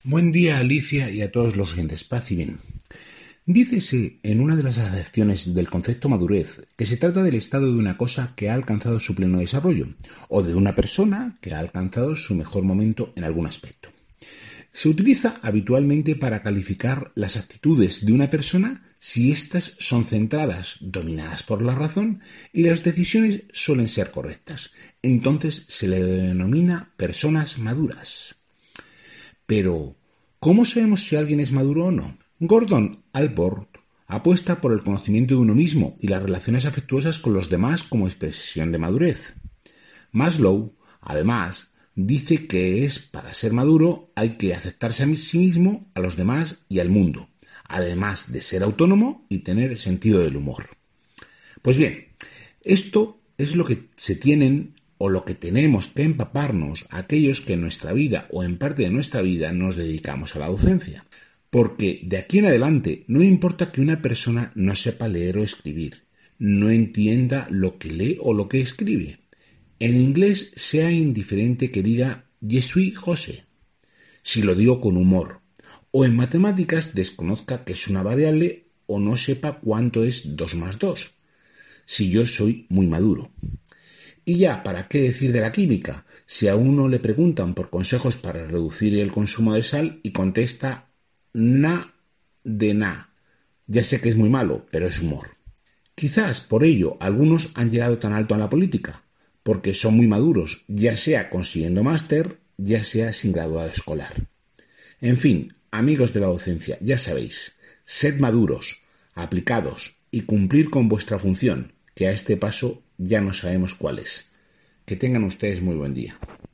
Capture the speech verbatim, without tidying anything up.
Buen día, Alicia, y a todos los oyentes. Paz y bien. Dícese en una de las acepciones del concepto madurez que se trata del estado de una cosa que ha alcanzado su pleno desarrollo, o de una persona que ha alcanzado su mejor momento en algún aspecto. Se utiliza habitualmente para calificar las actitudes de una persona si éstas son centradas, dominadas por la razón, y las decisiones suelen ser correctas. Entonces se le denomina personas maduras. Pero, ¿cómo sabemos si alguien es maduro o no? Gordon Allport apuesta por el conocimiento de uno mismo y las relaciones afectuosas con los demás como expresión de madurez. Maslow, además, dice que es para ser maduro hay que aceptarse a sí mismo, a los demás y al mundo, además de ser autónomo y tener sentido del humor. Pues bien, esto es lo que se tienen o lo que tenemos que empaparnos aquellos que en nuestra vida o en parte de nuestra vida nos dedicamos a la docencia. Porque de aquí en adelante no importa que una persona no sepa leer o escribir, no entienda lo que lee o lo que escribe. En inglés sea indiferente que diga «Je suis José», si lo digo con humor, o en matemáticas desconozca que es una variable o no sepa cuánto es dos más dos, si yo soy muy maduro. Y ya, ¿para qué decir de la química? Si a uno le preguntan por consejos para reducir el consumo de sal y contesta «na de na». Ya sé que es muy malo, pero es humor. Quizás por ello algunos han llegado tan alto en la política, porque son muy maduros, ya sea consiguiendo máster, ya sea sin graduado escolar. En fin, amigos de la docencia, ya sabéis, sed maduros, aplicados y cumplir con vuestra función, que a este paso ya no sabemos cuál es. Que tengan ustedes muy buen día.